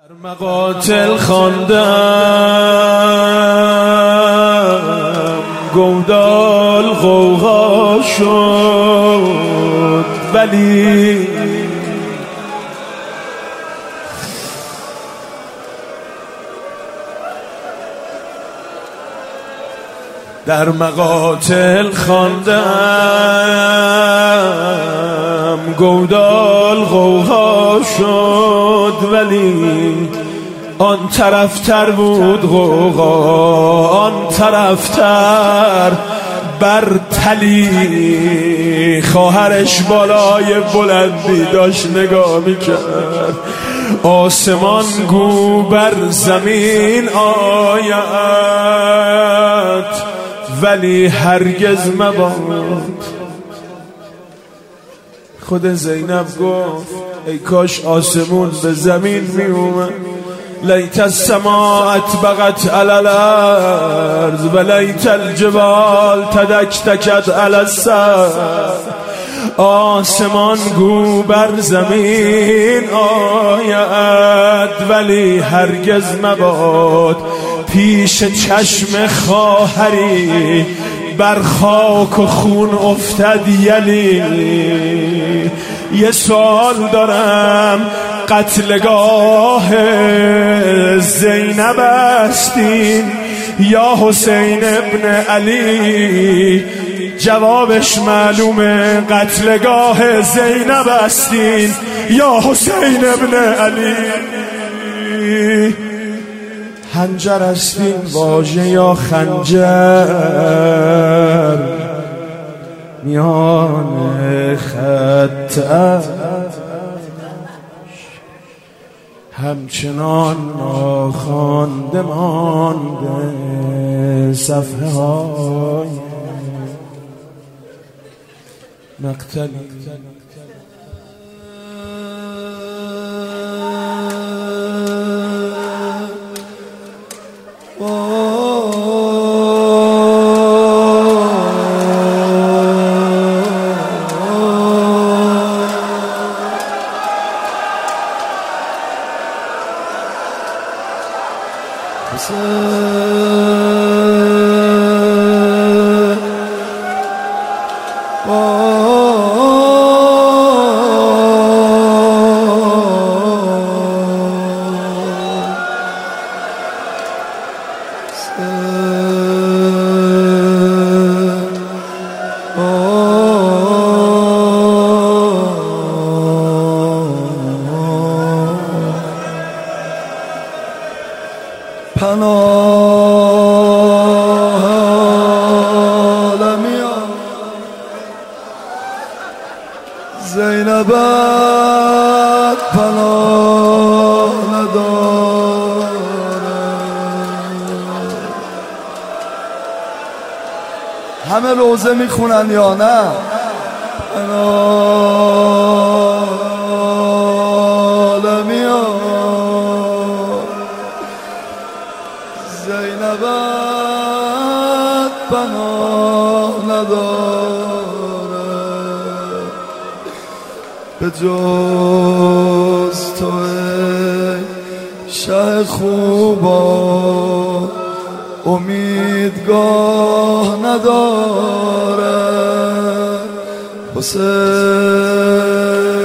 مقاتل خواندم گودال غوغا شد ولی در مقاتل خواندم گودال غوغا شد ولی آن طرفتر بود غوغا، آن طرفتر بر تلی خواهرش بالای بلندی داشت نگاه میکرد. آسمان گو بر زمین آید ولی هرگز مباد. خود زینب گفت ای کاش آسمون به زمین می اومد. لیت السماء اطبقت علی الارض و لیت الجبال تدکدکت علی السر. آسمان گو بر زمین آید ولی هرگز مباد پیش چشم خواهری بر خاک و خون افتد یلی. یه سوال دارم، قتلگاه زینب استین یا حسین ابن علی؟ جوابش معلومه، قتلگاه زینب استین یا حسین ابن علی. خنجر استین واژه یا خنجر میان خط همچنان ناخوانده مانده صفحه های مقتلی. پناه عالمیان زینبت پناه نداره. همه روزه میخونن یا نه؟ پناه عالمیان زینبت پناه نداره به جز تو ای شه خوبا امیدگاه نداره. حسین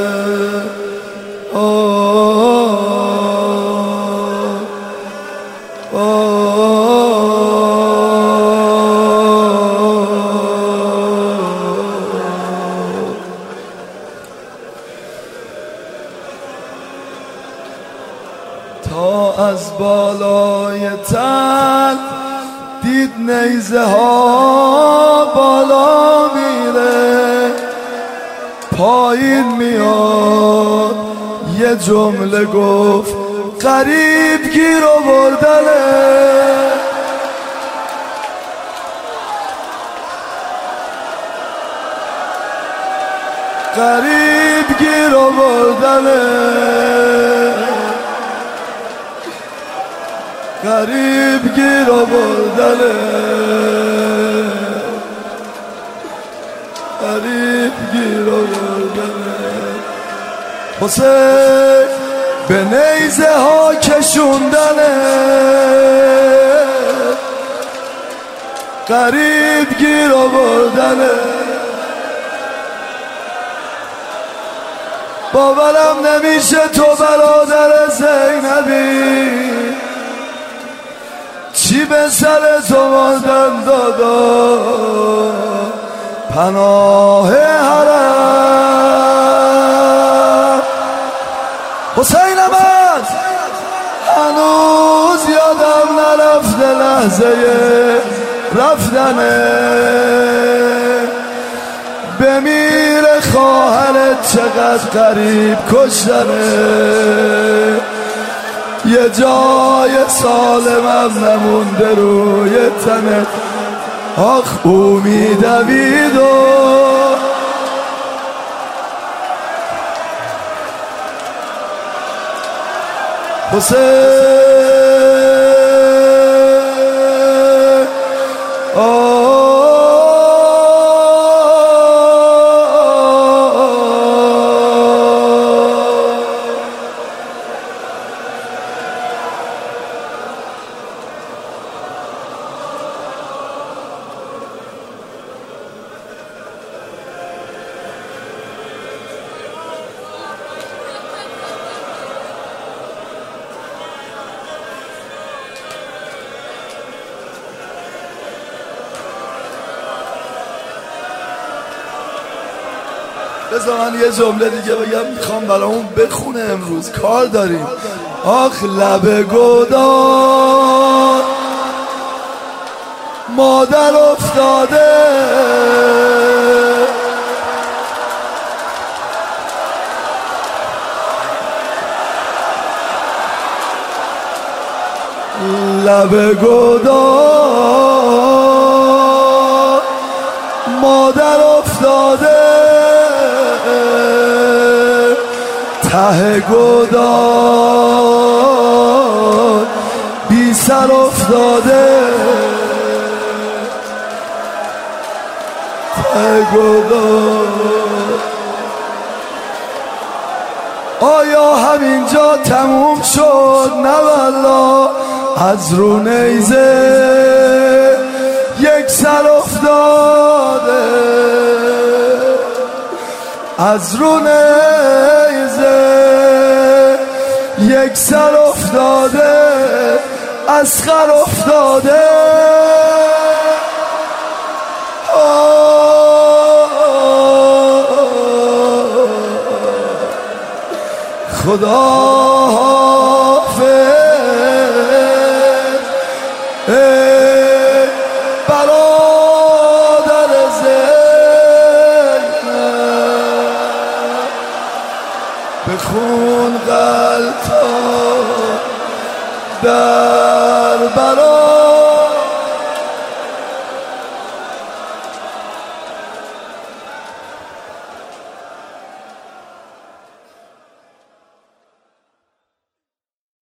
تا از بالای تن دید نیزه ها بالا میره، پایین میاد یه جمله گفت غریب گیر آوردنه. غریب گیر آوردنه، غریب گیر آوردنه، غریب گیر آوردنه. حسین به نیزه ها کشید غریب گیر آوردنه. باورم نمیشه تو برادر زینبی، چی به سر تو ماندن دادا پناه حرم. حسینم هست هنوز یادم نرفته لحظه رفتنه، بمیره خواهرت چقدر قریب کشتنه، یه جای سالمم نمونده روی تنت، آخ او میدوید و حسین بذار من یه جمله دیگه بگم، میخوام برامون بخونه، امروز کار داریم. آخ لب گدار مادر افتاده، لب گدار مادر افتاده، ته گدار بی سر افتاده، ته گدار. آیا همینجا تموم شد؟ نه والله، از رو نیزه یک سر افتاده، از رو نیزه یک سر افتاده، اسخر افتاده. خدا حافظ برادر زینب، بخون غلطان